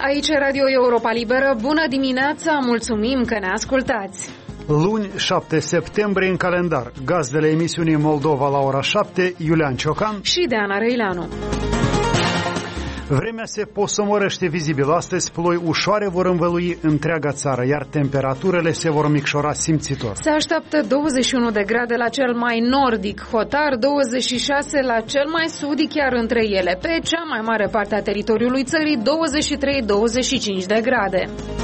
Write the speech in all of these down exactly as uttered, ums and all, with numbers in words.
aici e Radio Europa Liberă. Bună dimineața, mulțumim că ne ascultați. Luni, șapte septembrie în calendar. Gazdele emisiunii Moldova la ora șapte, Iulian Ciocan și Deana Răileanu. Vremea se posomorăște vizibil. Astăzi ploi ușoare vor învălui întreaga țară, iar temperaturile se vor micșora simțitor. Se așteaptă douăzeci și unu de grade la cel mai nordic Hotar, douăzeci și șase la cel mai sudic, chiar între ele. Pe cea mai mare parte a teritoriului țării, douăzeci și trei douăzeci și cinci de grade.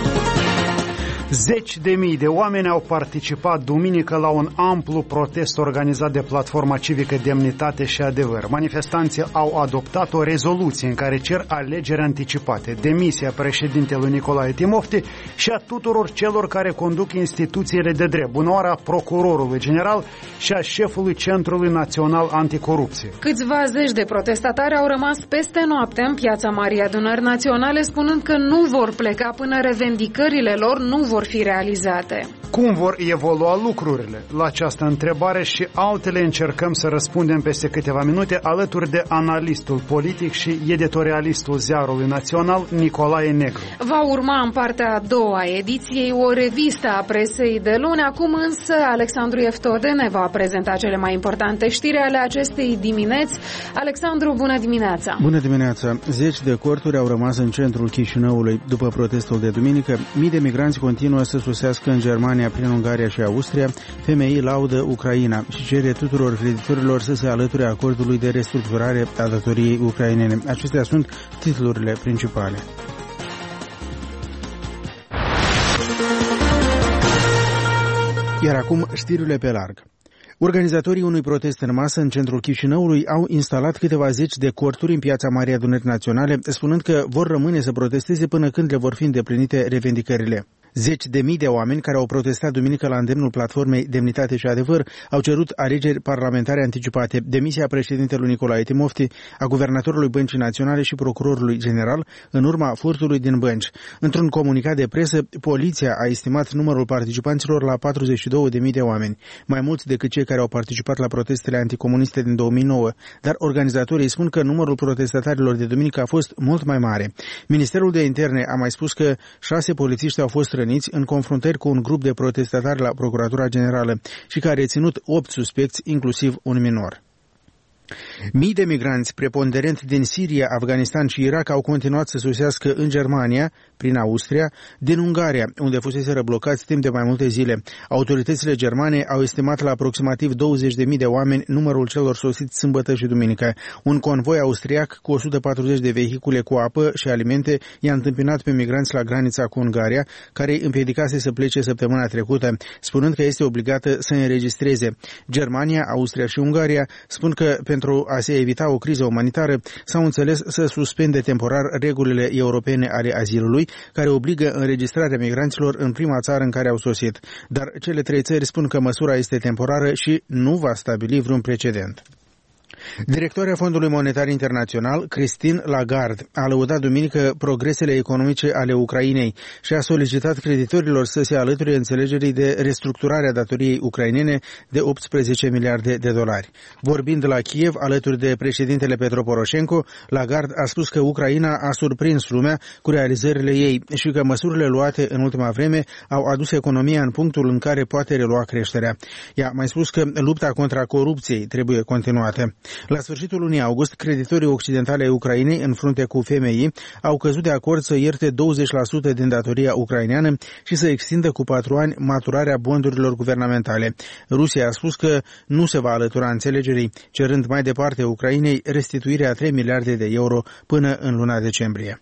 Zeci de mii de oameni au participat duminică la un amplu protest organizat de Platforma Civică Demnitate și Adevăr. Manifestanții au adoptat o rezoluție în care cer alegeri anticipate, demisia președintelui Nicolae Timofti și a tuturor celor care conduc instituțiile de drept, bunoarea procurorului general și a șefului Centrului Național Anticorupție. Câțiva zeci de protestatari au rămas peste noapte în Piața Marii Adunări Naționale, spunând că nu vor pleca până revendicările lor nu vor fi realizate. Cum vor evolua lucrurile? La această întrebare și altele încercăm să răspundem peste câteva minute alături de analistul politic și editorialistul Ziarului Național, Nicolae Negru. Va urma în partea a doua a ediției o revistă a presei de luni. Acum însă Alexandru Eftode ne va prezenta cele mai importante știri ale acestei dimineți. Alexandru, bună dimineața! Bună dimineața! Zeci de corturi au rămas în centrul Chișinăului după protestul de duminică. Mii de migranți continuă să sosească în Germania prin Ungaria și Austria. F M I laudă Ucraina și cere tuturor creditorilor să se alăture acordului de restructurare a datoriei ucrainene. Acestea sunt titlurile principale. Iar acum știrile pe larg. Organizatorii unui protest în masă în centrul Chișinăului au instalat câteva zeci de corturi în Piața Marii Adunări Naționale, spunând că vor rămâne să protesteze până când le vor fi îndeplinite revendicările. Zeci de mii de oameni care au protestat duminică la îndemnul Platformei Demnitate și Adevăr au cerut alegeri parlamentare anticipate, demisia președintelui Nicolae Timofti, a guvernatorului Băncii Naționale și procurorului general în urma furtului din bănci. Într-un comunicat de presă, poliția a estimat numărul participanților la patruzeci și două de mii de oameni, mai mulți decât cei care au participat la protestele anticomuniste din două mii nouă, dar organizatorii spun că numărul protestatarilor de duminică a fost mult mai mare. Ministerul de Interne a mai spus că șase polițiști au fost răniți în confruntări cu un grup de protestatari la Procuratura Generală și că a reținut opt suspecți, inclusiv un minor. Mii de migranți, preponderent din Siria, Afganistan și Irak, au continuat să sosească în Germania, prin Austria, din Ungaria, unde fuseseră blocați timp de mai multe zile. Autoritățile germane au estimat la aproximativ douăzeci de mii de oameni numărul celor sosiți sâmbătă și duminică. Un convoi austriac cu o sută patruzeci de vehicule cu apă și alimente i-a întâmpinat pe migranți la granița cu Ungaria, care îi împiedicase să plece săptămâna trecută, spunând că este obligată să înregistreze. Germania, Austria și Ungaria spun că pentru a se evita o criză umanitară, s-au înțeles să suspende temporar regulile europene ale azilului, care obligă înregistrarea migranților în prima țară în care au sosit. Dar cele trei țări spun că măsura este temporară și nu va stabili vreun precedent. Directoarea Fondului Monetar Internațional, Christine Lagarde, a lăudat duminică progresele economice ale Ucrainei și a solicitat creditorilor să se alăture înțelegerii de restructurare a datoriei ucrainene de optsprezece miliarde de dolari. Vorbind la Kiev, alături de președintele Petro Poroșenko, Lagarde a spus că Ucraina a surprins lumea cu realizările ei și că măsurile luate în ultima vreme au adus economia în punctul în care poate relua creșterea. Ea a mai spus că lupta contra corupției trebuie continuată. La sfârșitul lunii august, creditorii occidentale ai Ucrainei, în frunte cu F M I, au căzut de acord să ierte douăzeci la sută din datoria ucraineană și să extindă cu patru ani maturarea bondurilor guvernamentale. Rusia a spus că nu se va alătura înțelegerii, cerând mai departe Ucrainei restituirea a trei miliarde de euro până în luna decembrie.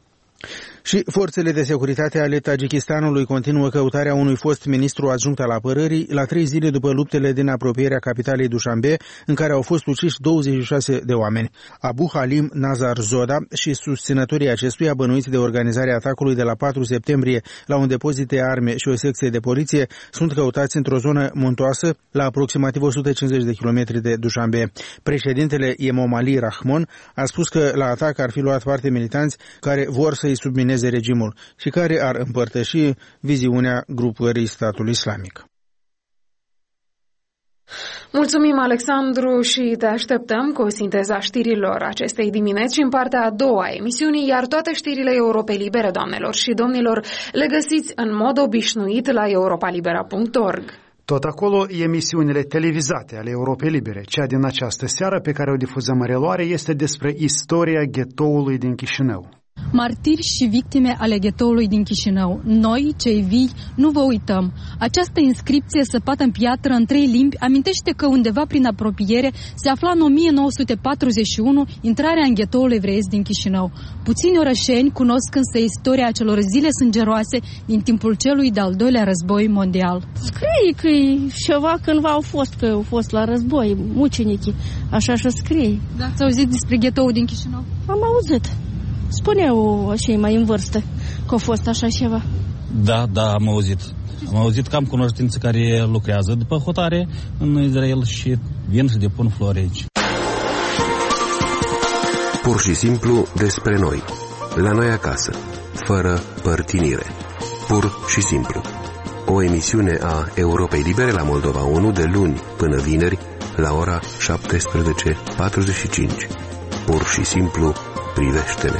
Și forțele de securitate ale Tajikistanului continuă căutarea unui fost ministru adjunct al apărării la trei zile după luptele din apropierea capitalei Dushanbe, în care au fost uciși douăzeci și șase de oameni. Abu Halim Nazar Zoda și susținătorii acestuia, bănuiți de organizarea atacului de la patru septembrie la un depozit de arme și o secție de poliție, sunt căutați într-o zonă muntoasă la aproximativ o sută cincizeci de kilometri de Dushanbe. Președintele Emomali Rahmon a spus că la atac ar fi luat parte militanți care vor să-i submineze regimul și care ar împărtăși viziunea grupării statului islamic. Mulțumim, Alexandru, și te așteptăm cu o sinteză a știrilor acestei dimineți și în partea a doua a emisiunii, iar toate știrile Europei Libere, doamnelor și domnilor, le găsiți în mod obișnuit la europa libera punct org. Tot acolo, emisiunile televizate ale Europei Libere. Cea din această seară pe care o difuzăm în reluare este despre istoria ghetoului din Chișinău. Martiri și victime ale ghetoului din Chișinău. Noi, cei vii, nu vă uităm. Această inscripție săpată în piatră în trei limbi amintește că undeva prin apropiere se afla în o mie nouă sute patruzeci și unu intrarea în ghetoul evreiesc din Chișinău. Puțini orășeni cunosc însă istoria acelor zile sângeroase din timpul celui de-al doilea război mondial. Scrie că ceva cândva au fost, că au fost la război, mucenicii, așa și scrie. Da, ați auzit despre ghetoul din Chișinău? Am auzit. Spuneau cei mai în vârstă că a fost așa ceva. Da, da, am auzit. Am auzit că am cunoștințe care lucrează după hotare în Israel și vin și depun flori aici. Pur și simplu despre noi. La noi acasă. Fără părtinire. Pur și simplu. O emisiune a Europei Libere la Moldova unu de luni până vineri la ora șaptesprezece patruzeci și cinci. Pur și simplu privește-ne.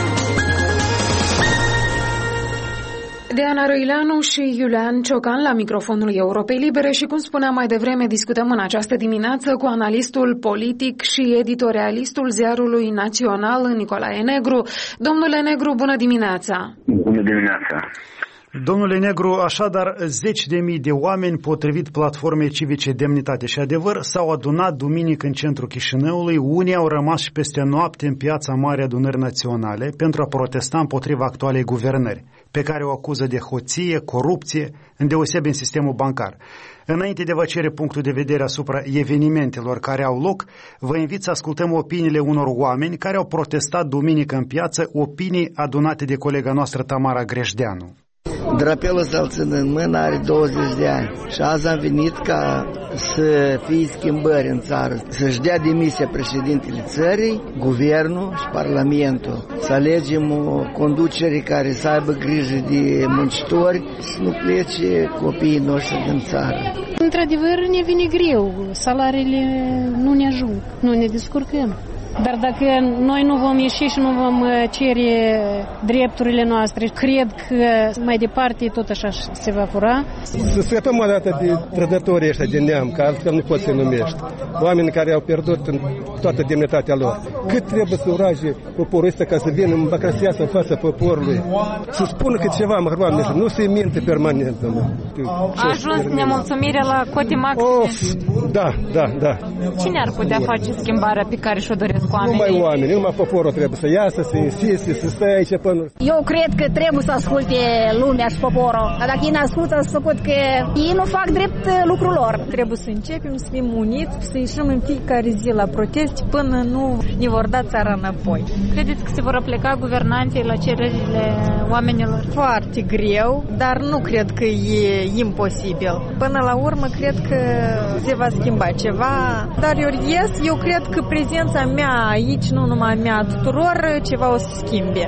Diana Răileanu și Iulian Ciocan la microfonul Europei Libere și, cum spuneam mai devreme, discutăm în această dimineață cu analistul politic și editorialistul ziarului național Nicolae Negru. Domnule Negru, bună dimineața! Bună dimineața! Domnule Negru, așadar, zeci de mii de oameni, potrivit platformei civice Demnitate și Adevăr, s-au adunat duminică în centrul Chișinăului. Unii au rămas și peste noapte în Piața Marii Adunări Naționale pentru a protesta împotriva actualei guvernări, pe care o acuză de hoție, corupție, îndeosebi în sistemul bancar. Înainte de vă cere punctul de vedere asupra evenimentelor care au loc, vă invit să ascultăm opiniile unor oameni care au protestat duminică în piață, opinii adunate de colega noastră Tamara Greșdeanu. Drapelul să-l țin în mână are douăzeci de ani și azi am venit ca să fie schimbări în țară, să-și dea demisia președintele țării, guvernul și parlamentul, să alegem o conducere care să aibă grijă de muncitori, să nu plece copiii noștri din țară. Într-adevăr ne vine greu, salariile nu ne ajung, nu ne descurcăm. Dar dacă noi nu vom ieși și nu vom cere drepturile noastre, cred că mai departe tot așa se va fura. Să scăpăm o dată de trădătorii ăștia din neam, că altfel nu pot să numești. Oameni care au pierdut toată demnitatea lor. Cât trebuie să uraje poporul ăsta ca să vină în bacraseasă în fața poporului? Să spună că ceva, măcar oameni, nu se minte permanent. A ajuns nemulțumirea la cote maxime. Da, da, da. Cine ar putea face schimbarea pe care și-o doresc? Nu mai oameni, numai poporul trebuie să iasă, să insiste, să stai aici până... Eu cred că trebuie să asculte lumea și poporul. Dacă ei n-ascultă, să făcut că ei nu fac drept lucrul lor. Trebuie să începem să fim uniți, să ieșim în fiecare zi la protest până nu ne vor da țara înapoi. Credeți că se vor apleca guvernanții la cererile oamenilor? Foarte greu, dar nu cred că e imposibil. Până la urmă, cred că se va schimba ceva. Dar eu ies, eu cred că prezența mea aici, nu numai mea, tuturor, ceva o să schimbe.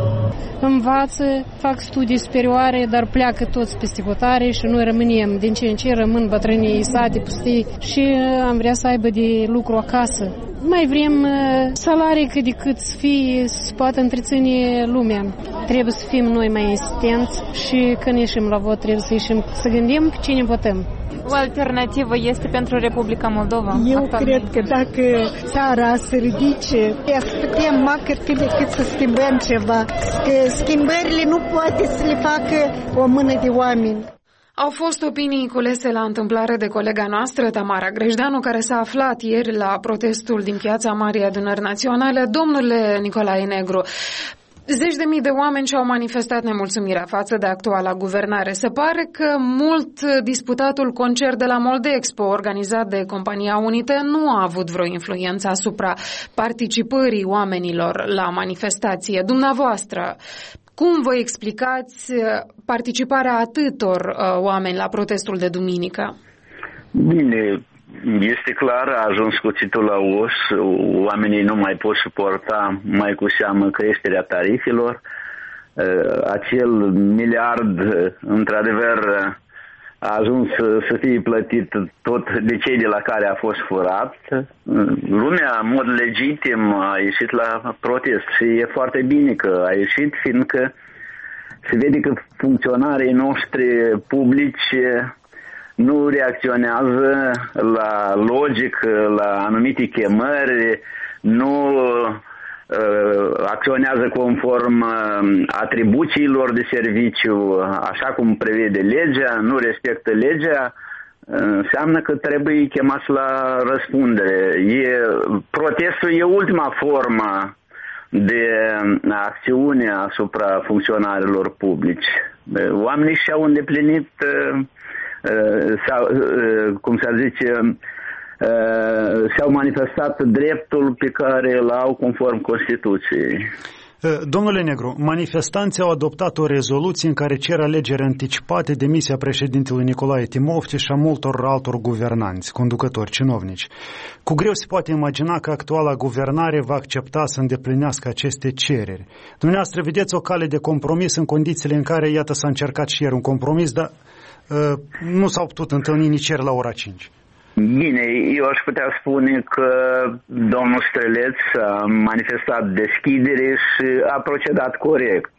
Învață, fac studii superioare, dar pleacă toți peste hotare și noi rămânem din ce în ce, rămân bătrânii sate pustii și am vrea să aibă de lucru acasă. Mai vrem salarii cât de cât să fie, să poată întreține lumea. Trebuie să fim noi mai insistenți și când ieșim la vot trebuie să ieșim, să gândim cine votăm. O alternativă este pentru Republica Moldova? Eu cred că dacă țara se ridice, să putem măcar cât de cât să schimbăm ceva. Că schimbările nu poate să le facă o mână de oameni. Au fost opinii culese la întâmplare de colega noastră, Tamara Greșdeanu, care s-a aflat ieri la protestul din Piața Marii Adunări Naționale. Domnule Nicolae Negru, zeci de mii de oameni și-au manifestat nemulțumirea față de actuala guvernare. Se pare că mult disputatul concert de la Moldexpo, organizat de Compania Unite, nu a avut vreo influență asupra participării oamenilor la manifestație. Dumneavoastră, cum vă explicați participarea atâtor uh, oameni la protestul de duminică? Bine, este clar, a ajuns cuțitul la os, oamenii nu mai pot suporta, mai cu seamă creșterea tarifelor. Acel miliard, într-adevăr, a ajuns să, să fie plătit tot de cei de la care a fost furat. Lumea, în mod legitim, a ieșit la protest și e foarte bine că a ieșit, fiindcă se vede că funcționarii noștri publici nu reacționează la logic, la anumite chemări, nu acționează conform atribuțiilor de serviciu, așa cum prevede legea, nu respectă legea, înseamnă că trebuie chemați la răspundere. E, protestul e ultima formă de acțiune asupra funcționarilor publici. Oamenii și-au îndeplinit, sau, cum se zice, și-au manifestat dreptul pe care îl au conform Constituției. Domnule Negru, manifestanții au adoptat o rezoluție în care cer alegeri anticipate, demisia președintelui Nicolae Timofte și a multor altor guvernanți, conducători, cinovnici. Cu greu se poate imagina că actuala guvernare va accepta să îndeplinească aceste cereri. Dumneavoastră vedeți o cale de compromis în condițiile în care, iată, s-a încercat și ieri un compromis, dar uh, nu s-au putut întâlni nici ieri la ora cinci. Bine, eu aș putea spune că domnul Streleț a manifestat deschidere și a procedat corect.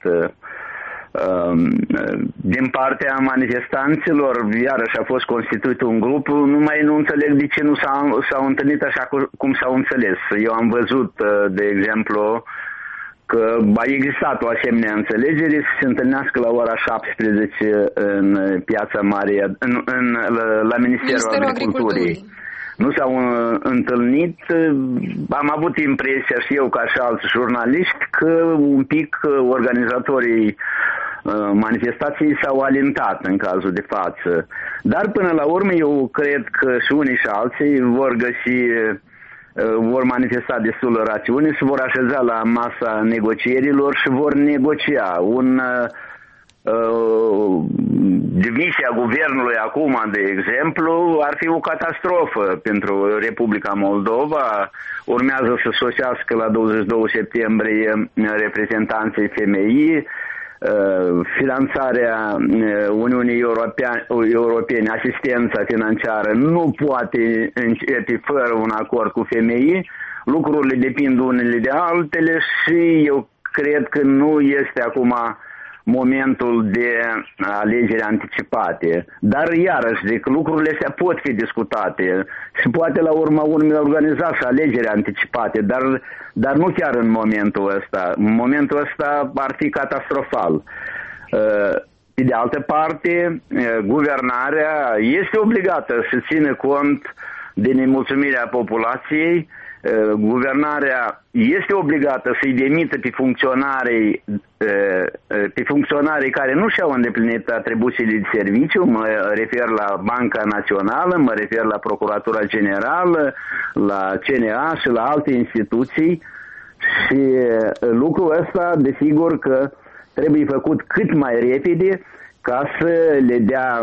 Din partea manifestanților, iarăși a fost constituit un grup, numai nu înțeleg de ce nu s-au, s-au întâlnit așa cum s-au înțeles. Eu am văzut, de exemplu, că a existat o asemenea înțelegere să se întâlnească la ora șaptesprezece în Piața Mare, în, în, la Ministerul Agriculturii. Nu s-au întâlnit. Am avut impresia și eu ca și alți jurnaliști că un pic organizatorii manifestației s-au alintat în cazul de față. Dar până la urmă eu cred că și unii și alții vor găsi, vor manifesta destul rațiune, se vor așeza la masa negocierilor și vor negocia. Un uh, demisia guvernului acum, de exemplu, ar fi o catastrofă pentru Republica Moldova. Urmează să sosească la douăzeci și doi septembrie reprezentanții F M I. Finanțarea Uniunii Europene, asistența financiară nu poate începe fără un acord cu F M I. Lucrurile depind unele de altele și eu cred că nu este acum momentul de alegeri anticipate. Dar iarăși, zic, lucrurile astea pot fi discutate. Se poate la urma urmei organiza și alegeri anticipate, dar, dar nu chiar în momentul ăsta. În momentul ăsta ar fi catastrofal. Pe de altă parte, guvernarea este obligată să țină cont de nemulțumirea populației. Guvernarea este obligată să-i demită pe funcționarii, pe funcționarii care nu și-au îndeplinit atribuțiile de serviciu. Mă refer la Banca Națională, mă refer la Procuratura Generală, la C N A și la alte instituții. Și lucrul ăsta, desigur că trebuie făcut cât mai repede ca să le dea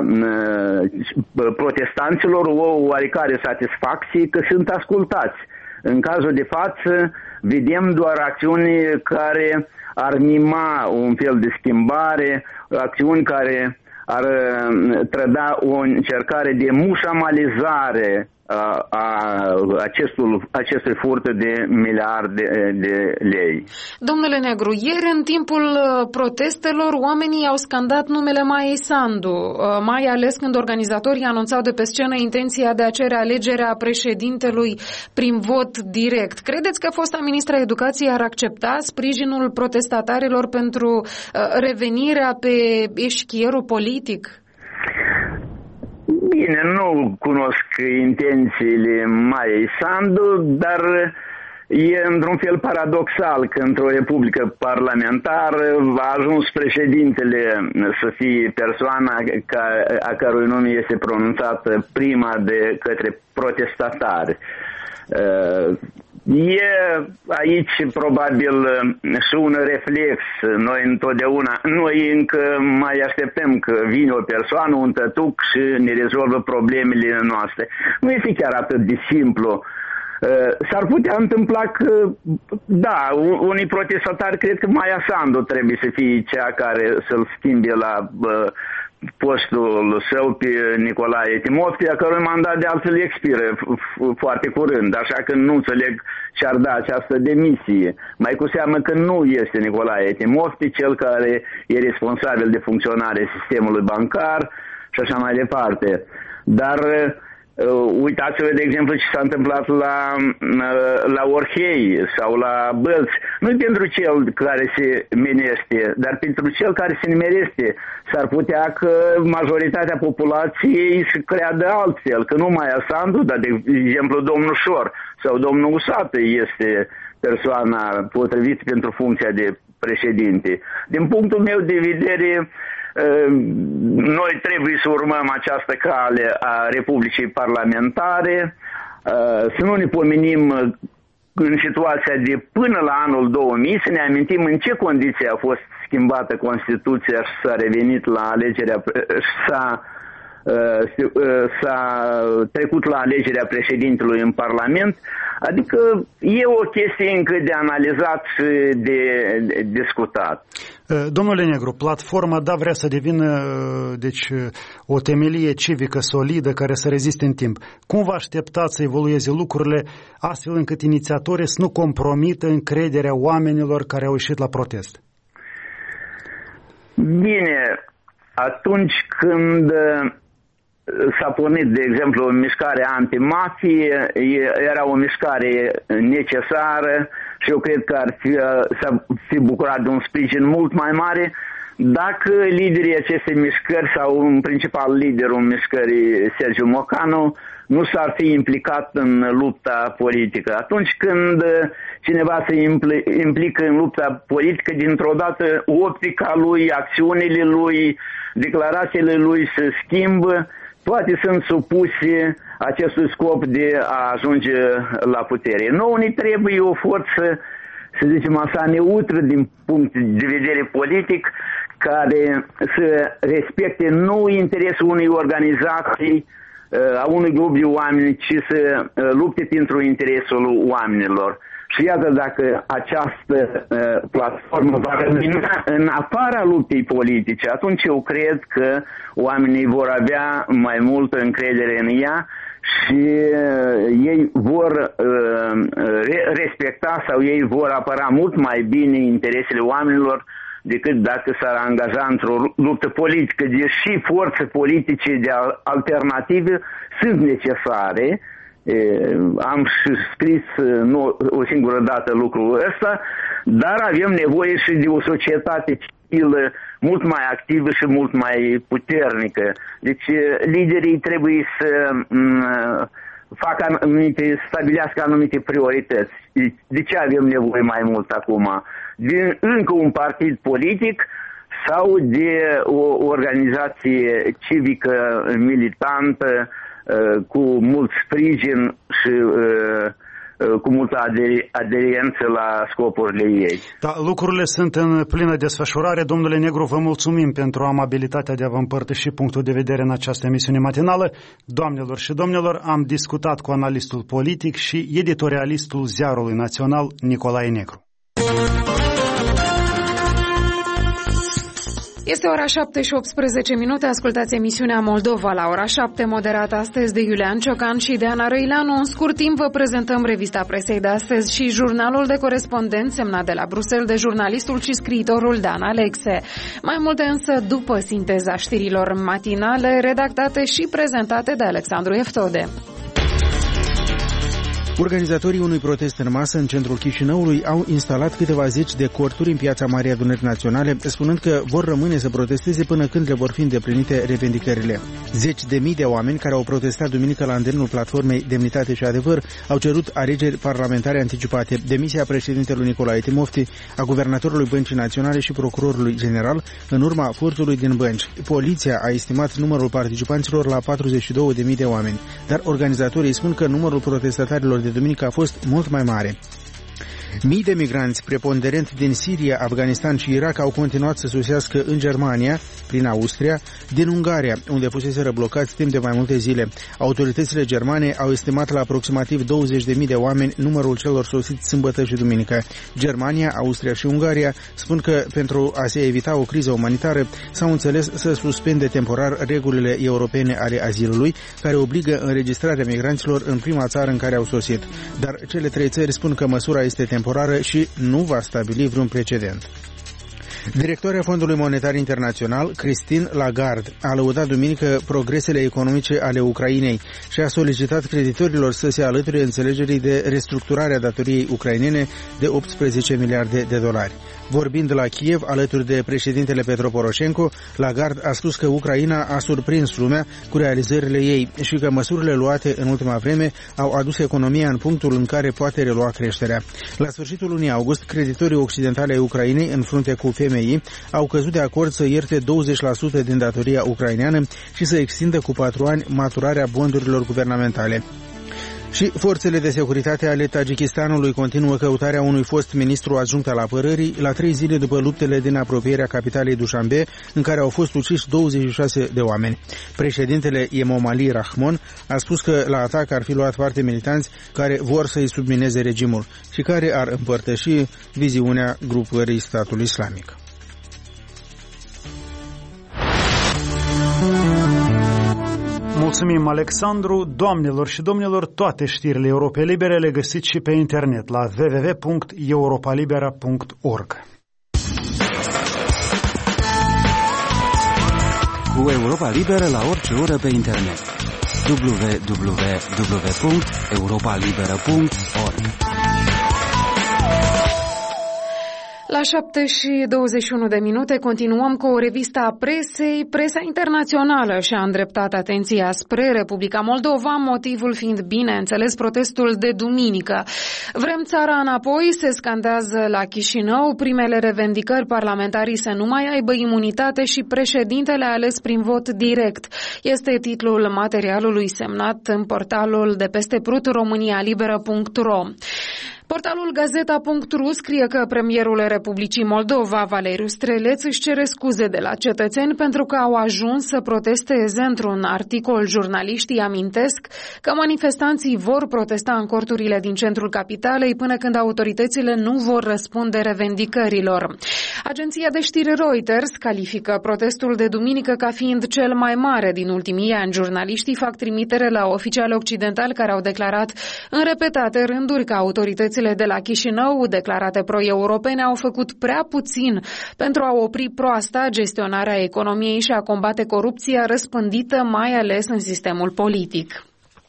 protestanților o oarecare satisfacție că sunt ascultați. În cazul de față, vedem doar acțiuni care ar mima un fel de schimbare, acțiuni care ar trăda o încercare de mușamalizare a, a acestul, acestui furt de miliarde de lei. Domnule Negru, ieri în timpul protestelor oamenii au scandat numele Maiei Sandu, mai ales când organizatorii anunțau de pe scenă intenția de a cere alegerea președintelui prin vot direct. Credeți că fosta ministra Educației ar accepta sprijinul protestatarilor pentru revenirea pe eșchierul politic? Bine, nu cunosc intențiile Maiei Sandu, dar e într-un fel paradoxal că într-o republică parlamentară a ajuns președintele să fie persoana ca, a cărui nume este pronunțată prima de către protestatari. E aici probabil și un reflex. Noi întotdeauna, noi încă mai așteptăm că vine o persoană, un tătuc și ne rezolvă problemele noastre. Nu este chiar atât de simplu. S-ar putea întâmpla că, da, unii protestatari cred că Maia Sandu trebuie să fie cea care să-l schimbe la postul său pe Nicolae Timofte, a cărui mandat de altfel expiră foarte curând, așa că nu înțeleg ce-ar da această demisie. Mai cu seamă că nu este Nicolae Timofte cel care e responsabil de funcționarea sistemului bancar și așa mai departe. Dar Uh, uitați-vă, de exemplu, ce s-a întâmplat la, uh, la Orhei sau la Bălți. Nu pentru cel care se menește, dar pentru cel care se nimerește. S-ar putea că majoritatea populației să creadă altfel, că nu mai a Sandu, dar de exemplu domnul Șor sau domnul Usată este persoana potrivită pentru funcția de președinte. Din punctul meu de vedere, noi trebuie să urmăm această cale a Republicii Parlamentare, să nu ne pomenim în situația de până la anul două mii, să ne amintim în ce condiții a fost schimbată Constituția și s-a revenit la alegerea, s-a, s-a trecut la alegerea președintelui în Parlament. Adică e o chestie încă de analizat și de, de discutat. Domnule Negru, platforma da vrea să devină deci, o temelie civică solidă care să reziste în timp. Cum vă așteptați să evolueze lucrurile astfel încât inițiatorii să nu compromită încrederea oamenilor care au ieșit la protest? Bine, atunci când s-a pornit, de exemplu, o mișcare antimafie, era o mișcare necesară și eu cred că ar fi, s-a fi bucurat de un sprijin mult mai mare dacă liderii acestei mișcări sau în principal liderul mișcării Sergiu Mocanu nu s-ar fi implicat în lupta politică. Atunci când cineva se implică în lupta politică, dintr-o dată optica lui, acțiunile lui, declarațiile lui se schimbă, toate sunt supuse acestui scop de a ajunge la putere. Nouă ne trebuie o forță, să zicem așa, neutră din punct de vedere politic, care să respecte nu interesul unei organizații, a unui grup de oameni, ci să lupte pentru interesul oamenilor. Și iată, dacă această uh, platformă va rămâne în afara luptei politice, atunci eu cred că oamenii vor avea mai multă încredere în ea și uh, ei vor uh, re- respecta sau ei vor apăra mult mai bine interesele oamenilor decât dacă s-ar angaja într-o luptă politică, deși forțe politice de alternative sunt necesare. Am și scris nu o singură dată lucrul ăsta, dar avem nevoie și de o societate civilă mult mai activă și mult mai puternică. Deci liderii trebuie să facă anumite, stabilească anumite priorități. De ce avem nevoie mai mult acum? De încă un partid politic sau de o organizație civică militantă cu mult sprijin și uh, cu multă aderiență la scopurile ei. Da, lucrurile sunt în plină desfășurare. Domnule Negru, vă mulțumim pentru amabilitatea de a vă împărtăși punctul de vedere în această emisiune matinală. Doamnelor și domnilor, am discutat cu analistul politic și editorialistul Ziarului Național, Nicolae Negru. Este ora șapte și optsprezece minute, ascultați emisiunea Moldova la ora șapte, moderată astăzi de Iulian Ciocan și de Ana Răileanu. În scurt timp vă prezentăm revista presei de astăzi și jurnalul de corespondent semnat de la Bruxelles de jurnalistul și scriitorul Dan Alexe. Mai multe însă după sinteza știrilor matinale, redactate și prezentate de Alexandru Eftode. Organizatorii unui protest în masă în centrul Chișinăului au instalat câteva zeci de corturi în piața Marii Adunări Naționale, spunând că vor rămâne să protesteze până când le vor fi îndeplinite revendicările. Zeci de mii de oameni care au protestat duminică la îndemnul platformei Demnitate și Adevăr au cerut alegeri parlamentare anticipate, demisia președintelui Nicolae Timofte, a guvernatorului Băncii Naționale și procurorului general în urma furtului din bănci. Poliția a estimat numărul participanților la patruzeci și două de mii de oameni, dar organizatorii spun că numărul protestatarilor de duminică a fost mult mai mare. Mii de migranți, preponderent din Siria, Afganistan și Irak, au continuat să sosească în Germania, prin Austria, din Ungaria, unde fuseseră blocați timp de mai multe zile. Autoritățile germane au estimat la aproximativ douăzeci de mii de oameni numărul celor sosiți sâmbătă și duminică. Germania, Austria și Ungaria spun că pentru a se evita o criză umanitară s-au înțeles să suspende temporar regulile europene ale azilului, care obligă înregistrarea migranților în prima țară în care au sosit. Dar cele trei țări spun că măsura este temporară și nu va stabili vreun precedent. Directoarea Fondului Monetar Internațional, Christine Lagarde, a lăudat duminică progresele economice ale Ucrainei și a solicitat creditorilor să se alăture înțelegerii de restructurare a datoriei ucrainene de optsprezece miliarde de dolari. Vorbind la Kiev, alături de președintele Petro Poroșenko, Lagarde a spus că Ucraina a surprins lumea cu realizările ei și că măsurile luate în ultima vreme au adus economia în punctul în care poate relua creșterea. La sfârșitul lunii august, creditorii occidentali ai Ucrainei, în frunte cu F M I, au căzut de acord să ierte douăzeci la sută din datoria ucraineană și să extindă cu patru ani maturarea bondurilor guvernamentale. Și forțele de securitate ale Tajikistanului continuă căutarea unui fost ministru adjunct al apărării la trei zile după luptele din apropierea capitalei Dushanbe, în care au fost uciși douăzeci și șase de oameni. Președintele Emomali Rahmon a spus că la atac ar fi luat parte militanți care vor să-i submineze regimul și care ar împărtăși viziunea grupării statului islamic. Mulțumim, Alexandru. Doamnelor și domnilor, toate știrile Europa Libere le găsiți și pe internet la w w w punct europa libera punct org. Cu Europa Liberă la orice oră pe internet. w w w punct europa libera punct org. La șapte și douăzeci și unu de minute continuăm cu o revistă a presei. Presa internațională și-a îndreptat atenția spre Republica Moldova, motivul fiind, bineînțeles, protestul de duminică. Vrem țara înapoi, se scandează la Chișinău, primele revendicări parlamentarii să nu mai aibă imunitate și președintele ales prin vot direct. Este titlul materialului semnat în portalul de peste prut românia liberă punct ro. Portalul gazeta punct ru scrie că premierul Republicii Moldova, Valeriu Streleț, își cere scuze de la cetățeni pentru că au ajuns să protesteze. Într-un articol, jurnaliștii amintesc că manifestanții vor protesta în corturile din centrul capitalei până când autoritățile nu vor răspunde revendicărilor. Agenția de știri Reuters califică protestul de duminică ca fiind cel mai mare din ultimii ani. Jurnaliștii fac trimitere la oficiali occidentali care au declarat în repetate rânduri că autoritățile de la Chișinău, declarate pro-europene, au făcut prea puțin pentru a opri proasta gestionarea economiei și a combate corupția răspândită mai ales în sistemul politic.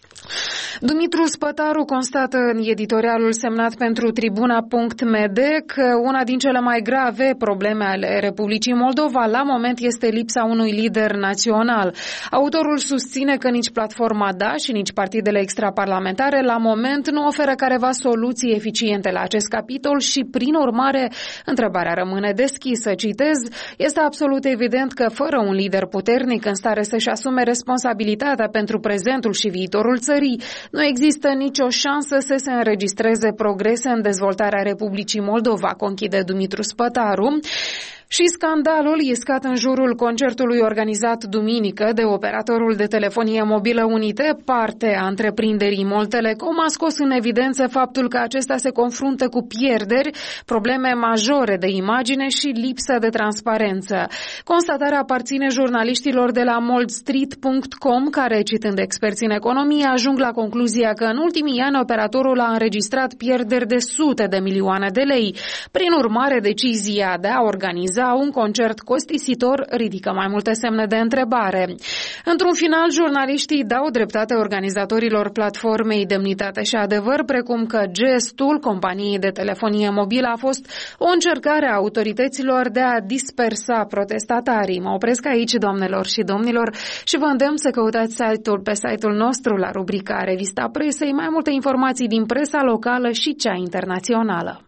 Dumitru Spătaru constată în editorialul semnat pentru Tribuna punct m d că una din cele mai grave probleme ale Republicii Moldova la moment este lipsa unui lider național. Autorul susține că nici platforma D A și nici partidele extraparlamentare la moment nu oferă careva soluții eficiente la acest capitol și, prin urmare, întrebarea rămâne deschisă. Citez, este absolut evident că fără un lider puternic în stare să-și asume responsabilitatea pentru prezentul și viitorul țării, nu există nicio șansă să se înregistreze progrese în dezvoltarea Republicii Moldova, conchide Dumitru Spătaru. Și scandalul iscat în jurul concertului organizat duminică de operatorul de telefonie mobilă Unite, parte a întreprinderii Mol Telecom, a scos în evidență faptul că acesta se confruntă cu pierderi, probleme majore de imagine și lipsă de transparență. Constatarea aparține jurnaliștilor de la moldstreet punct com, care, citând experți în economie, ajung la concluzia că în ultimii ani operatorul a înregistrat pierderi de sute de milioane de lei. Prin urmare, decizia de a organiza un concert costisitor ridică mai multe semne de întrebare. Într-un final, jurnaliștii dau dreptate organizatorilor platformei Demnitate și Adevăr, precum că gestul companiei de telefonie mobilă a fost o încercare a autorităților de a dispersa protestatarii. Mă opresc aici, doamnelor și domnilor, și vă îndemn să căutați site-ul pe site-ul nostru la rubrica Revista Presei, mai multe informații din presa locală și cea internațională.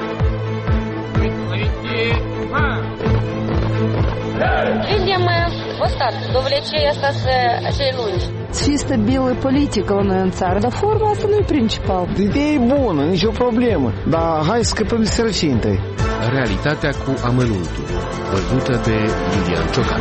Видимо, Вот так, довлече остаться acei lungi. Să fie stabilă politică la noi în țară, dar forma asta nu e principal. Ideea e bună, nicio problemă, dar hai să scăpăm de sărăcie întâi. Realitatea cu amănuntul, văzută de Iulian Ciocan.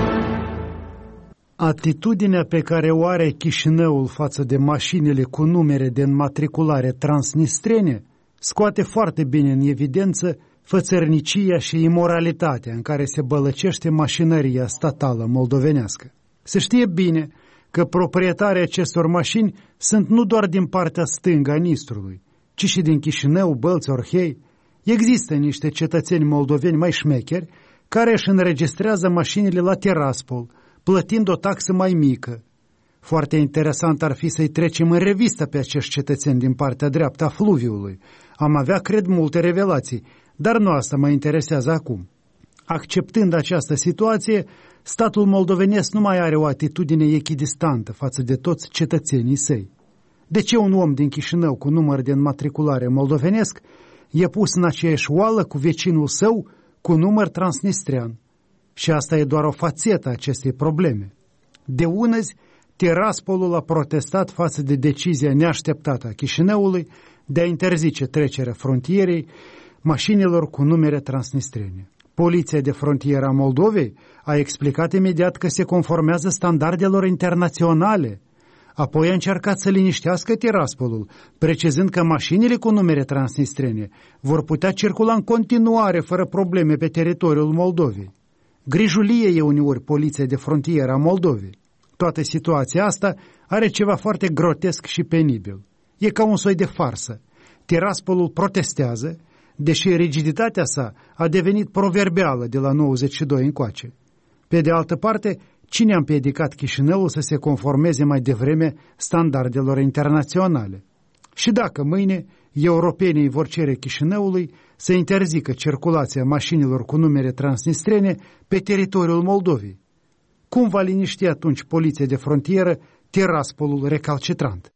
Atitudinea pe care o are Chișinăul față de mașinile cu numere de înmatriculare transnistrene scoate foarte bine în evidență fățărnicia și imoralitatea în care se bălăcește mașinăria statală moldovenească. Se știe bine că proprietarii acestor mașini sunt nu doar din partea stângă a Nistrului, ci și din Chișinău, Bălți, Orhei. Există niște cetățeni moldoveni mai șmecheri care își înregistrează mașinile la Tiraspol, plătind o taxă mai mică. Foarte interesant ar fi să-i trecem în revistă pe acești cetățeni din partea dreaptă a fluviului. Am avea, cred, multe revelații, dar nu asta mă interesează acum. Acceptând această situație, statul moldovenesc nu mai are o atitudine echidistantă față de toți cetățenii săi. De ce un om din Chișinău cu număr de înmatriculare moldovenesc e pus în aceeași oală cu vecinul său cu număr transnistrean? Și asta e doar o fațetă a acestei probleme. De unăzi, Tiraspolul a protestat față de decizia neașteptată a Chișinăului de a interzice trecerea frontierei mașinilor cu numere transnistrene. Poliția de frontieră a Moldovei a explicat imediat că se conformează standardelor internaționale. Apoi a încercat să liniștească Tiraspolul, precizând că mașinile cu numere transnistrene vor putea circula în continuare fără probleme pe teritoriul Moldovei. Grijulie e uneori poliția de frontieră a Moldovei. Toată situația asta are ceva foarte grotesc și penibil. E ca un soi de farsă. Tiraspolul protestează, deși rigiditatea sa a devenit proverbială de la nouăzeci și doi încoace. Pe de altă parte, cine a împiedicat Chișinăul să se conformeze mai devreme standardelor internaționale? Și dacă mâine europenii vor cere Chișinăului să interzică circulația mașinilor cu numere transnistrene pe teritoriul Moldovei, cum va liniști atunci poliția de frontieră Tiraspolul recalcitrant?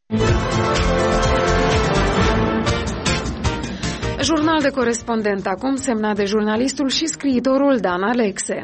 Jurnal de corespondent acum, semnat de jurnalistul și scriitorul Dan Alexe.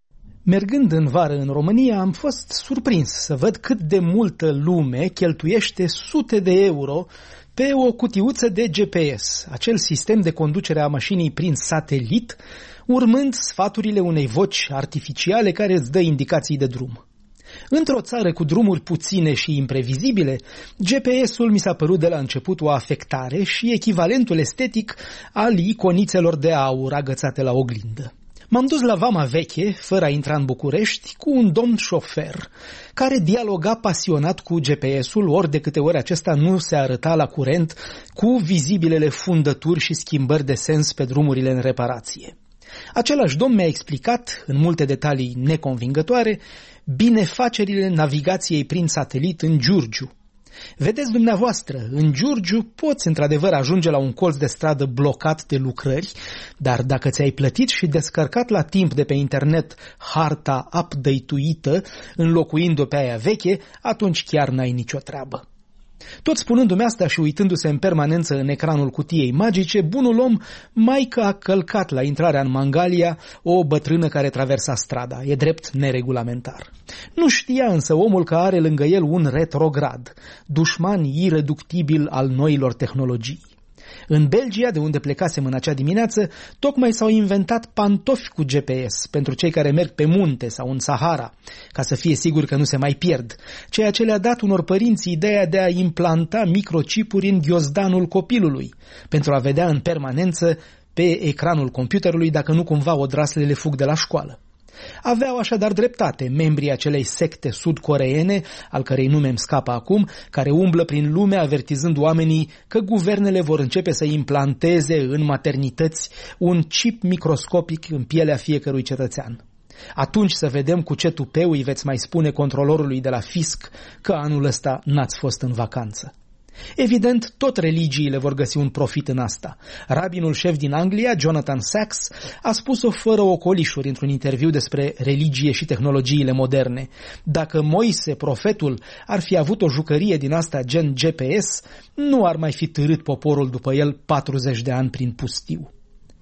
Mergând în vară în România, am fost surprins să văd cât de multă lume cheltuiește sute de euro pe o cutiuță de G P S, acel sistem de conducere a mașinii prin satelit, urmând sfaturile unei voci artificiale care îți dă indicații de drum. Într-o țară cu drumuri puține și imprevizibile, G P S-ul mi s-a părut de la început o afectare și echivalentul estetic al iconițelor de aur agățate la oglindă. M-am dus la Vama Veche, fără a intra în București, cu un domn șofer, care dialoga pasionat cu G P S-ul, ori de câte ori acesta nu se arăta la curent cu vizibilele fundături și schimbări de sens pe drumurile în reparație. Același domn mi-a explicat, în multe detalii neconvingătoare, binefacerile navigației prin satelit în Giurgiu. Vedeți dumneavoastră, în Giurgiu poți într-adevăr ajunge la un colț de stradă blocat de lucrări, dar dacă ți-ai plătit și descărcat la timp de pe internet harta update-uită, înlocuind-o pe aia veche, atunci chiar n-ai nicio treabă. Tot spunându-mi asta și uitându-se în permanență în ecranul cutiei magice, bunul om mai că a călcat la intrarea în Mangalia o bătrână care traversa strada. E drept neregulamentar. Nu știa însă omul că are lângă el un retrograd, dușman ireductibil al noilor tehnologii. În Belgia, de unde plecasem în acea dimineață, tocmai s-au inventat pantofi cu G P S pentru cei care merg pe munte sau în Sahara, ca să fie sigur că nu se mai pierd, ceea ce le-a dat unor părinți ideea de a implanta microchipuri în ghiozdanul copilului, pentru a vedea în permanență pe ecranul computerului dacă nu cumva odraslele fug de la școală. Aveau așadar dreptate membrii acelei secte sud-coreene, al cărei nume îmi scapă acum, care umblă prin lume avertizând oamenii că guvernele vor începe să implanteze în maternități un chip microscopic în pielea fiecărui cetățean. Atunci să vedem cu ce tupeu îi veți mai spune controlorului de la fisc că anul ăsta n-ați fost în vacanță. Evident, tot religiile vor găsi un profit în asta. Rabinul șef din Anglia, Jonathan Sacks, a spus-o fără ocolișuri într-un interviu despre religie și tehnologiile moderne. Dacă Moise, profetul, ar fi avut o jucărie din asta gen G P S, nu ar mai fi târât poporul după el patruzeci de ani prin pustiu.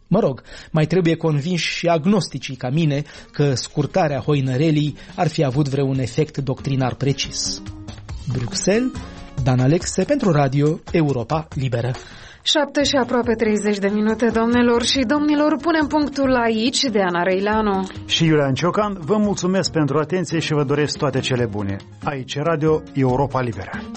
Mă rog, mai trebuie convinși și agnosticii ca mine că scurtarea hoinărelii ar fi avut vreun efect doctrinar precis. Bruxelles, Dan Alexe pentru Radio Europa Liberă. Șapte și aproape treizeci de minute, domnilor și domnilor, punem punctul aici. de Ana Răileanu și Iulian Ciocan, vă mulțumesc pentru atenție și vă doresc toate cele bune. Aici Radio Europa Liberă.